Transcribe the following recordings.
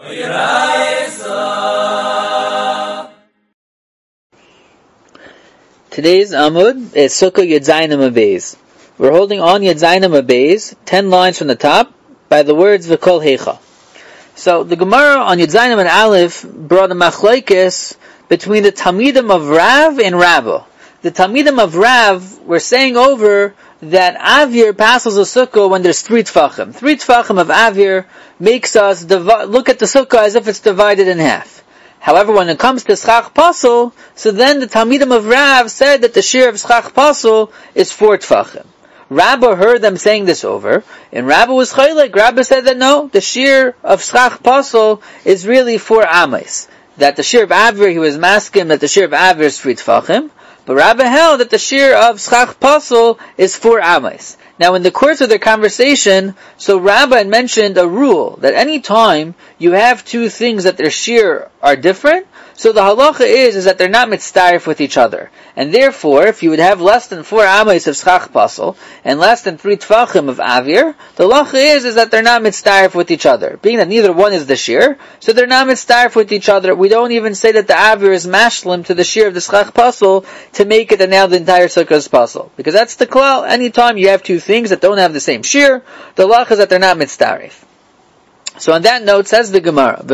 Today's Amud is Sukkah Yud Zayin Beis. We're holding on Yud Zayin Beis, 10 lines from the top, by the words V'kol Heicha. So the Gemara on Yud Zayin and Aleph brought a machlokes between the Talmidim of Rav and Rabba. The Talmidim of Rav were saying over that Avir passes a Sukkah when there's 3 Tfachim. 3 Tfachim of Avir makes us look at the Sukkah as if it's divided in half. However, when it comes to Schach Pasel, so then the Talmidim of Rav said that the shear of Schach Pasel is 4 Tfachim. Rabba heard them saying this over, and Rabba was chaylik. Rabba said that no, the shear of Schach Pasel is really 4 Ames. That the shear of Avir, he was masking that the shear of Avir is 3 Tfachim, but Rabba held that the shear of Schach Pasel is 4 Ames. Now, in the course of their conversation, so Rabba had mentioned a rule that any time you have 2 things that their shear are different, so the halacha is that they're not mitzdarif with each other. And therefore, if you would have less than 4 ames of schach pasel and less than 3 tfachim of avir, the halacha is that they're not mitzdarif with each other. Being that neither one is the shear, so they're not mitzdarif with each other. We don't even say that the avir is mashlim to the shear of the schach pasel to make it that now the entire sukkah is pasel. Because that's the klal. Anytime you have 2 things that don't have the same shear, the halacha is that they're not mitzdarif. So on that note, says the Gemara,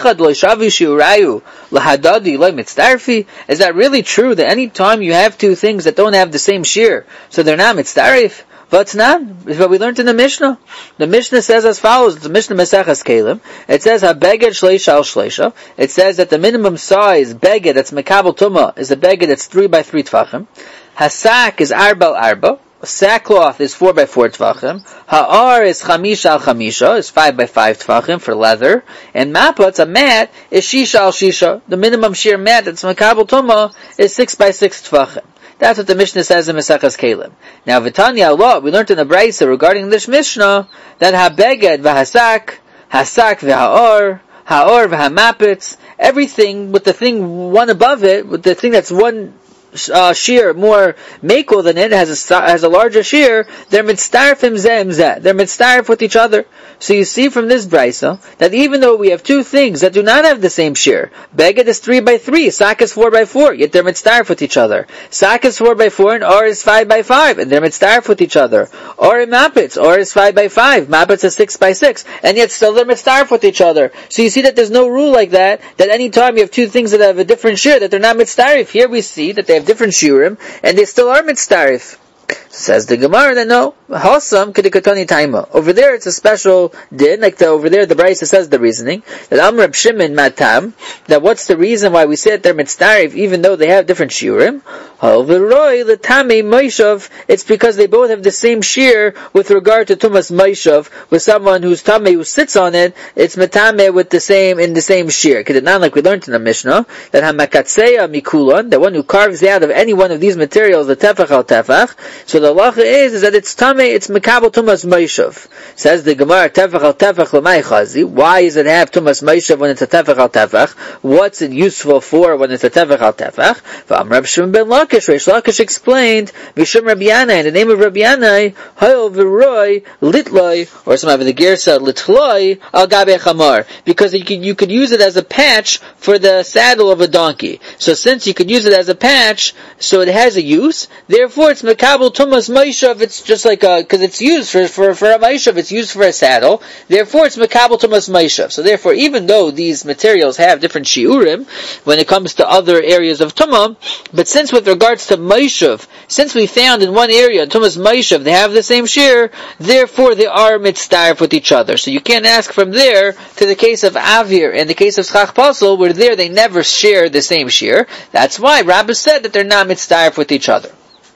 is that really true that any time you have 2 things that don't have the same shear, so they're not mitzdarif? What's not? Is what we learned in the Mishnah. The Mishnah says as follows, the Mishnah Maseches Kelim, it says, ha-beged shleisha al shleisha, it says that the minimum size, beged, that's mekabel tumah, is a beged that's 3 by 3 tfachim, hasak is arba al arba, sackcloth is 4 by 4 tfachim. Ha'ar is chamisha al chamisha, is 5 by 5 tfachim for leather. And mapatz, a mat, is shisha al shisha. The minimum shear mat that's makabel tumah is 6 by 6 tfachim. That's what the Mishnah says in Maseches Kelim. Now, V'tanya Allah, we learned in the Brayso regarding this Mishnah that ha'beged v'hasak, hasak v'ha'ar, ha'ar v'hamapitz, everything with the thing one above it, with the thing that's one shear more makel than it, has a larger shear, they're mitzdarfim zeh zeh. They're mitzdarf with each other. So you see from this brisa that even though we have 2 things that do not have the same shear, beged is 3 by 3, sak is 4 by 4, yet they're mitzdarf with each other. Sak is 4 by 4 and or is 5 by 5, and they're mitzdarf with each other. Or in mapitz, or is 5 by 5, mapitz is 6 by 6, and yet still they're mitzdarf with each other. So you see that there's no rule like that any time you have 2 things that have a different shear, that they're not mitzdarif. Here we see that they have different shiurim, and they still are mitzdarif. Says the Gemara that no, Hasam kedikatani taima. Over there it's a special din, like over there the Brayso says the reasoning, that Amr Shimon matam, that what's the reason why we say that they're mitzdarif even though they have different shiurim? Halveroi l'tamei moishav, it's because they both have the same shear with regard to tumas moishav, with someone who's tamei who sits on it, it's metame with in the same shear. Because it's not like we learned in the Mishnah, that hamakatseya mikulan, the one who carves out of any one of these materials the tefach al tefach, so the halacha is that it's tamei, it's mekabel tumas moishav. Says the Gemara, tefach al tefach l'may chazi. Why does it have tumas moishav when it's a tefach al tefach? What's it useful for when it's a tefach al tefach? V'am Reb Shimon ben Reish Lakish explained, Mishum Rabbi Yanai, in the name of Rabbi Yanai, Hayol v'roi litloi, or some of the Gersa litloi al gabe chamar, because you could use it as a patch for the saddle of a donkey. So since you could use it as a patch, so it has a use. Therefore, it's mekabel tumas moishav. It's just like because it's used for a moishav, it's used for a saddle. Therefore, it's mekabel tumas moishav. So therefore, even though these materials have different shiurim when it comes to other areas of tumah, but since with regards to moishav, since we found in one area tumas moishav they have the same shear, therefore they are mitzdarf with each other. So you can't ask from there to the case of avir and the case of schach pasel, where there they never share the same shear. That's why Rabbi said that they're not mitzdarf with each other.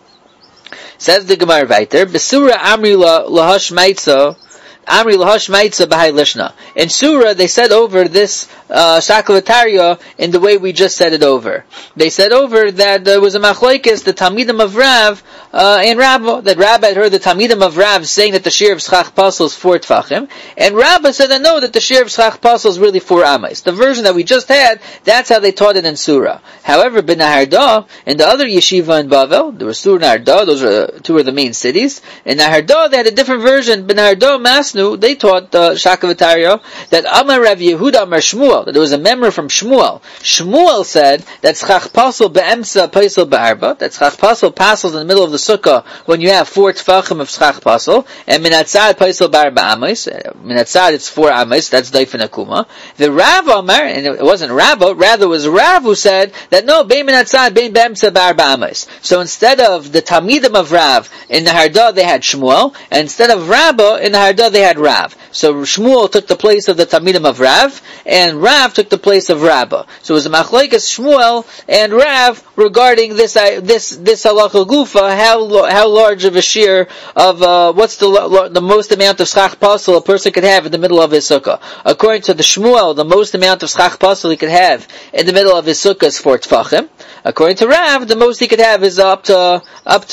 Says the Gemara weiter, Besura Amri lahash maitza, Amri lahash maitza b'hai lishna. In Surah, they said over this Shaklavataria in the way we just said it over. They said over that there was a machlokes, the Talmidim of Rav and Rabba, that Rabba had heard the Talmidim of Rav saying that the shear of Schach Pasel is 4 Tfachim, and Rabba said that no, that the shear of Schach Pasel is really 4 Ames. The version that we just had, that's how they taught it in Surah. However, B'Naharda, in the other yeshiva in Bavel, there was Surah and Naharda, those are 2 of the main cities. In Naharda, they had a different version. B'Naharda, Masnu, they taught Shaka V'Tarya that Amar Rav Yehuda Amar Shmuel, that there was a member from Shmuel. Shmuel said that Tzchach Pasel be'emtza Paisel be'arba, that Tzchach Pasel passes in the middle of the sukkah when you have 4 tfachim of Tzchach Pasel, and Minatzad Paisel be'arba Amos, Minatzad it's 4 Amos, that's Daifin Akuma. The Rav Amar, and it wasn't Rabba, rather it was Rav who said that no, Bein Minatzad, Bein be'emtza be'arba Amos. So instead of the Talmidim of Rav, in the Hardah they had Shmuel, and instead of Rabba, in the Hardah they had Rav. So Shmuel took the place of the Talmidim of Rav, and Rav took the place of Rabba. So it was a machlokes Shmuel and Rav regarding this halacha gufa, how large of a shear of what's the most amount of schach pasel a person could have in the middle of his sukkah. According to the Shmuel, the most amount of schach pasel he could have in the middle of his sukkah is 4 tfachim. According to Rav, the most he could have is up to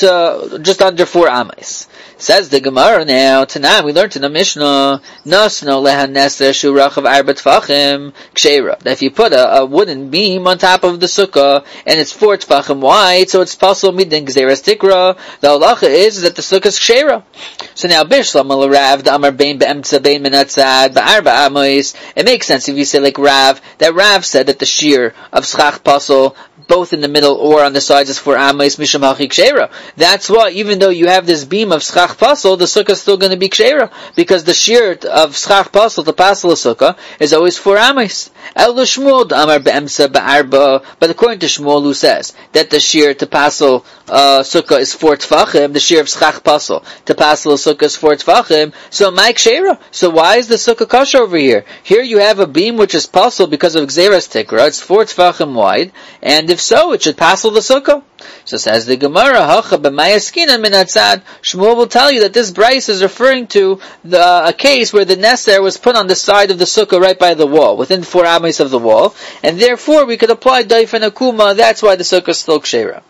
just under 4 ames. Says the Gemara now, tonight we learned in the Mishnah, Nasno lehan neser shurach of arba tfachim ksheira. That if you put a wooden beam on top of the sukkah, and it's 4 tfachim wide, so it's possible midin gzeras tikra, the halacha is that the sukkah is ksheira. So now, Bishlam al Rav, the Amar bein be'emtza bein minatzad, ba'arba amois, it makes sense if you say like Rav, that Rav said that the shear of schach pasel, both in the middle or on the sides is 4 amois misham hachi ksheira. That's why, even though you have this beam of schach pasel, the sukkah is still going to be ksheira, because the shear of schach pasel to pasel a sukkah is always 4 amois. El Shmuel the Amar be'emtza ba'arba, but according to Shmuel who says that the shear to pasel sukkah is 4 tfachim, the shear of schach pasel to pasel a sukkah is 4 tfachim, so my ksheira. So why is the sukkah kosher over here? Here you have a beam which is pasel because of gzeras tikra, it's 4 tfachim wide, and if so, it should pasel the sukkah. So says the Gemara, Hacha b'mayaskinan minatzad. Shmuel will tell you that this Bryce is referring to a case where the neser was put on the side of the sukkah right by the wall, within 4 ames of the wall, and therefore we could apply daif and akuma, that's why the sukkah is still kshera.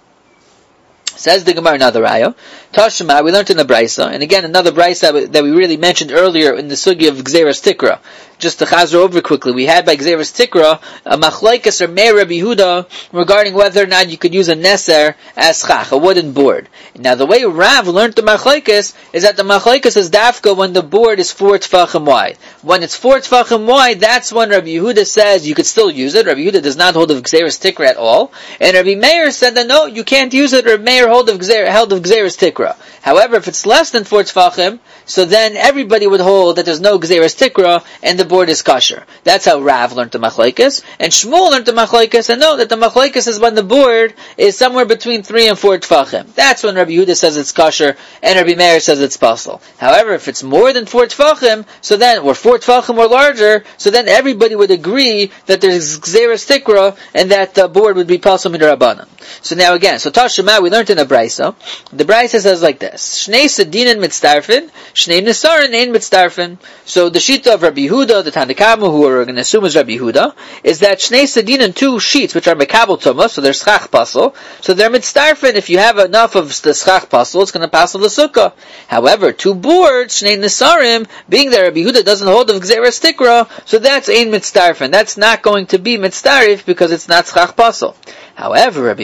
Says the Gemara, another raya. Tashma, we learned in the Brisa, and again another Brisa that we really mentioned earlier in the sugi of Gzeras Tikra. Just to chazer over quickly, we had by Gzeras Tikra a machlokes or Meir Rabbi Yehuda regarding whether or not you could use a neser as chach, a wooden board. Now the way Rav learned the machlokes is that the machlokes is dafka when the board is 4 tfachim wide. When it's 4 tfachim wide, that's when Rabbi Yehuda says you could still use it. Rabbi Yehuda does not hold of Gzeras Tikra at all, and Rabbi Meir said that no, you can't use it. Rabbi Meir held of Gzeras Tikra. However, if it's less than 4 tfachim, so then everybody would hold that there's no Gzeras Tikra and the board is kosher. That's how Rav learned the machlokes, and Shmuel learned the machlokes, and know that the machlokes is when the board is somewhere between 3 and 4 tfachim. That's when Rabbi Yehuda says it's kosher, and Rabbi Meir says it's pasel. However, if it's more than 4 tfachim, so then, or 4 tfachim or larger, so then everybody would agree that there's Gzeras Tikra, and that the board would be pasel midrabanan. So now again, so Tashema, we learned in a Brisa. The Brisa says like this: Shnei Sedinin mitzdarfin, Shnei Nesarin ein mitzdarfin. So the shita of Rabbi Yehuda, the Tanakama, who we're going to assume is Rabbi Yehuda, is that Shnei Sedinin, 2 sheets, which are mekabel tumah, so they're schach pasel, so they're mitzdarfin. If you have enough of the schach pasel, it's going to pasel the sukkah. However, 2 boards, Shnei Nesarim, being that Rabbi Yehuda doesn't hold of Gzeras Tikra, so that's ein mitzdarfin. That's not going to be mitzdarif because it's not schach pasel. However, Rabbi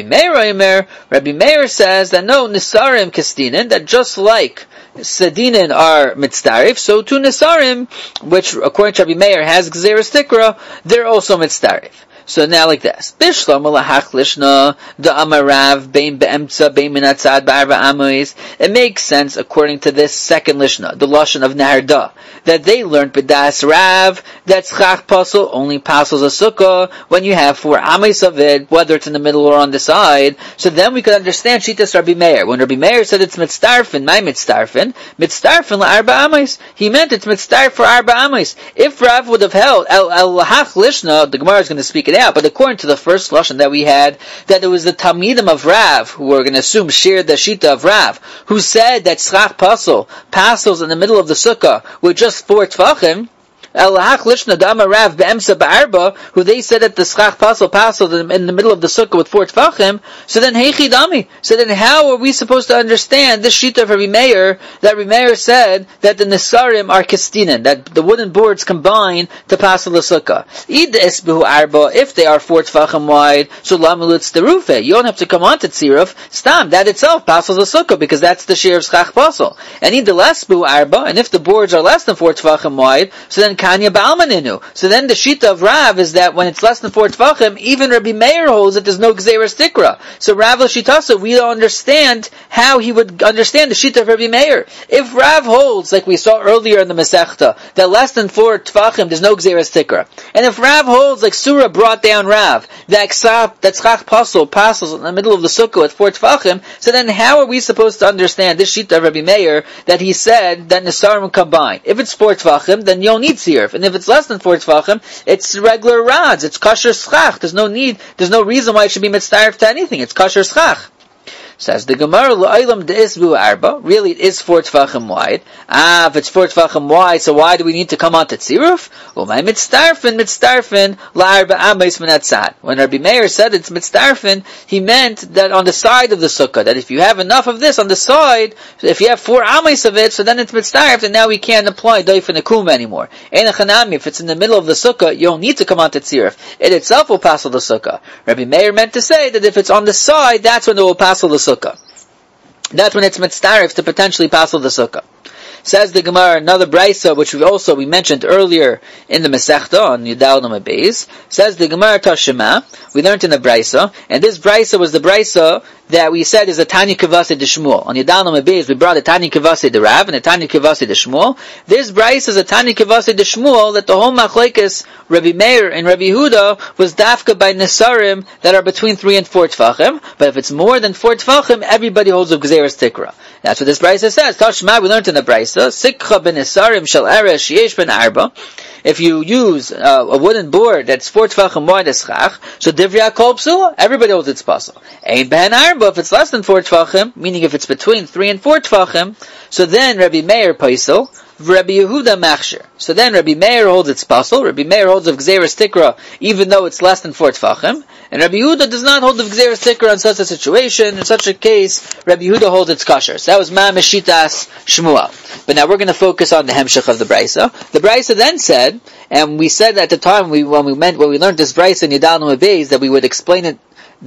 Meir says that no, Nisarim Kestinin, that just like Sedinin are mitzdarif, so too Nisarim, which according to Rabbi Meir has Gzeras Tikra, they're also mitzdarif. So now like this: Bishlam lahach lishna the amarav bein beemtza bein minatzad ba'arba amois. It makes sense according to this second lishna, the lashon of Naharda, that they learned b'das Rav that schach pasel only pasels a sukkah when you have 4 amois of it, whether it's in the middle or on the side. So then we could understand shitas Rabbi Meir. When Rabbi Meir said it's mitzdarfin, my mitzdarfin la'arba amois, he meant it's mitzdarf for arba amois. If Rav would have held el lahach lishna, the Gemara is going to speak it out, but according to the first lashon that we had, that it was the Talmidim of Rav, who we're going to assume shared the shita of Rav, who said that schach pasel pasels in the middle of the sukkah with just 4 tfachim, who they said that the schach pasel in the middle of the sukkah with 4 tefachim, so then heichi dami. So then how are we supposed to understand this shita of Rabbi Meir, that Rabbi Meir said that the nesarim are kistinen, that the wooden boards combine to pasel the sukkah? If they are 4 tefachim wide, so lamulutz terufe, you don't have to come on to tziruf, stam, that itself pasels the sukkah, because that's the shear of schach pasel. And and if the boards are less than 4 tefachim wide, so then kanya ba'almaninu. So then the shita of Rav is that when it's less than 4 tefachim, even Rabbi Meir holds that there's no gzeras tikra. So Rav l'shitasa, we don't understand how he would understand the shita of Rabbi Meir. If Rav holds, like we saw earlier in the Masechta, that less than 4 tefachim there's no gzeras tikra, and if Rav holds, like Surah brought down Rav, that schach pasels in the middle of the sukkah at 4 tefachim, so then how are we supposed to understand this shita of Rabbi Meir that he said that nesarim combine? If it's 4 tefachim, then you don't need sirf, and if it's less than 4 tefachim, it's regular rods, it's kosher schach. There's no reason why it should be mitzvah to anything. It's kosher schach. Says the Gemara, L'olam de'isbu arba. Really, it is 4 tefachim wide. If it's 4 tefachim wide, so why do we need to come on to tziruf? Umay mitztarfin, la'arba amayis min hatzad. When Rabbi Meir said it's mitztarfin, he meant that on the side of the sukkah, that if you have enough of this on the side, if you have 4 amayis of it, so then it's mitztarf, and now we can't apply doif and akuma anymore. Ein achanami, if it's in the middle of the sukkah, you don't need to come on to tziruf. It itself will passel the sukkah. Rabbi Meir meant to say that if it's on the side, that's when it will passel the sukkah. That's when it's mitztarif to potentially passel the sukkah. Says the Gemara, another brisa, which we mentioned earlier in the Masechta on Yudal Numa Beis. Says the Gemara Tashema, we learned in the brisa, and this brisa was the brisa that we said is a Tanya Kavase de Shmuel. On Yudal Numa Beis, we brought a Tanya Kavase de Rav and a Tanya Kavase de Shmuel. This brisa is a Tanya Kavase de Shmuel that the whole machlekes Rabbi Meir and Rabbi Yehuda was dafka by nesarim that are between 3 and 4 tefachim. But if it's more than 4 tefachim, everybody holds a gzeras tikra. That's what this brisa says. Tashma, we learned in the brisa. Sikcha ben nesarim shel eresh yesh ben arba. If you use a wooden board that's 4 tefachim wide as schach, so divrei kol psula, everybody holds its pasal. Ein ben arba, if it's less than 4 tefachim, meaning if it's between 3 and 4 tefachim, so then Rabbi Meir paisel, Rabbi Yehuda machshir. So then Rabbi Meir holds its pasal. Rabbi Meir holds of gzeras tikra, even though it's less than 4 tefachim, and Rabbi Yehuda does not hold of gzeras tikra in such a situation. In such a case, Rabbi Yehuda holds its kosher. So that was ma meshitas Shmuel. But now we're going to focus on the hemshech of the brisa. The brisa then said, and we said at the time when we learned this brisa in Yudal Numa Beis, that we would explain it,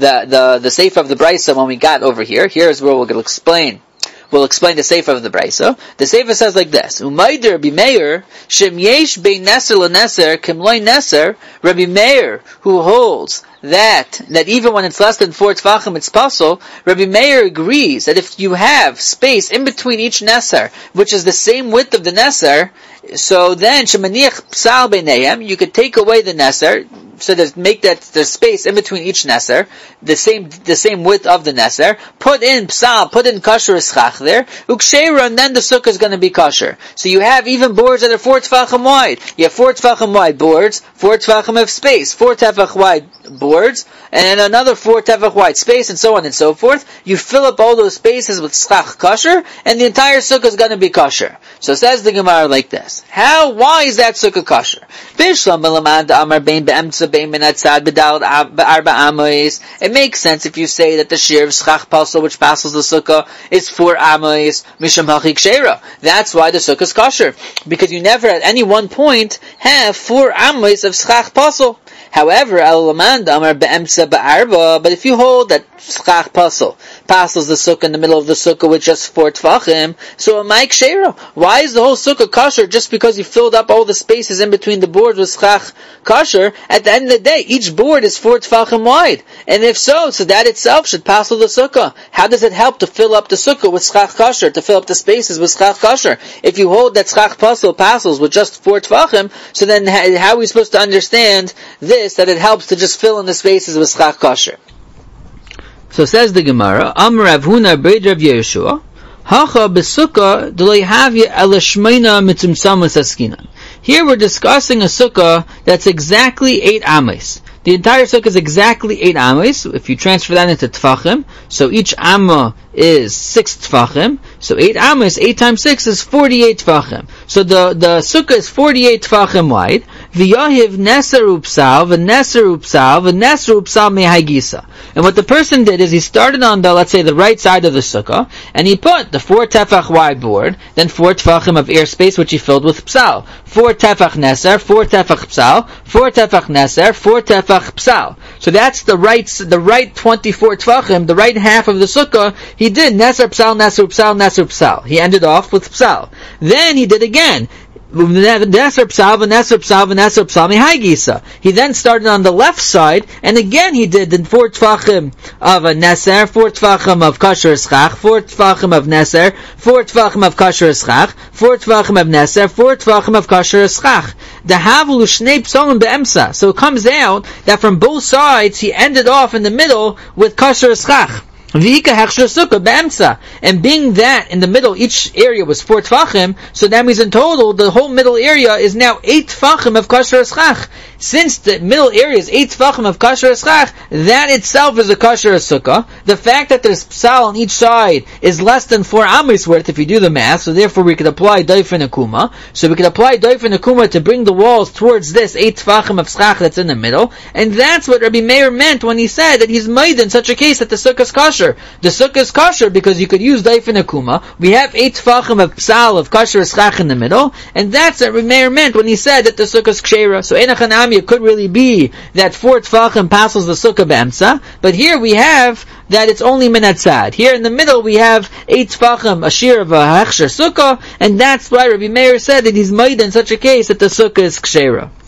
the seif of the brisa when we got over here. Here's where we're going to explain. We'll explain the sefer of the brisa. The sefer says like this: Umayder Rabbi Meir shem yesh bein neser leneser kim loy neser. Rabbi Meir, who holds that even when it's less than 4 tefachim it's pasol, Rabbi Meir agrees that if you have space in between each neser, which is the same width of the neser, so then shemaniach psal beinayim, you could take away the neser, so make that the space in between each neser, the same width of the neser, put in kosher eschach there, uksheira, and then the sukkah is going to be kosher. So you have even boards that are 4 tefachim wide. You have 4 tefachim wide boards, 4 tefachim of space, 4 tefach wide boards, and then another 4 tefach wide space, and so on and so forth. You fill up all those spaces with schach kosher, and the entire sukkah is going to be kosher. So says the Gemara like this: why is that sukkah kosher? It makes sense if you say that the shear of schach pasel, which passes the sukkah, is 4 amos misham hachik sheira. That's why the sukkah is kosher, because you never at any one point have 4 amos of schach pasel. However, but if you hold that schach pasels the sukkah in the middle of the sukkah with just 4 tefachim, so a mike sheira. Why is the whole sukkah kosher just because you filled up all the spaces in between the boards with schach kosher? At the end of the day, each board is 4 tefachim wide, and if so that itself should pasel the sukkah. How does it help to fill up the sukkah with schach kosher, to fill up the spaces with schach kosher? If you hold that schach pasels with just 4 tefachim, so then how are we supposed to understand this, that it helps to just fill in the spaces with schach kosher? So says the Gemara, Amar Rav Huna Beid Rav Yeshua, Hacha b'sukkah d'lo yhavya ela shmeina mitzumtzamas askinan. Here we're discussing a sukkah that's exactly 8 amos. The entire sukkah is exactly 8 amos. If you transfer that into tefachim, so each amma is 6 tefachim. So 8 amas, 8 times 6 is 48 tfachim. So the sukkah is 48 tfachim wide. V'yahiv neser upsal, v'neser upsal, v'neser upsal mehagisa. And what the person did is he started on the, let's say, the right side of the sukkah, and he put the 4 tefach wide board, then 4 tefachim of airspace, which he filled with psal. 4 tefach neser, 4 tefach psal, 4 tefach neser, 4 tefach psal. So that's the right 24 tefachim, the right half of the sukkah. He did neser psal, neser psal, neser psal. He ended off with psal. Then he did again. He then started on the left side, and again he did the 4 tfachim of a neser, 4 tfachim of kasher eschach, 4 tfachim of neser, 4 tfachim of kasher eschach, 4 tfachim of neser, 4 tfachim of kasher eschach. The havlu shnei psalim be'emsa. So it comes out that from both sides he ended off in the middle with kasher eschach. And being that in the middle each area was 4 tfachim, so that means in total the whole middle area is now 8 tfachim of kasher eschach. Since the middle area is 8 tfachim of kasher eschach, that itself is a kasher sukkah. The fact that there's psal on each side is less than 4 amos worth if you do the math, so therefore we could apply doif and akuma. So we could apply doif and akuma to bring the walls towards this 8 tfachim of schach that's in the middle, and that's what Rabbi Meir meant when he said that he's made in such a case that the sukkah is kosher. The sukkah is kosher because you could use doif and akuma. We have 8 tfachim of psal of kasher schach in the middle, and that's what Rabbi Meir meant when he said that the sukkah is kshera. So enachanami, it could really be that 4 tfachim passes the sukkah be'emsa, but here we have that it's only minatzad. Here in the middle we have 8 tfachim, a shear of a hechsher sukkah, and that's why Rabbi Meir said that he's made in such a case that the sukkah is kshera.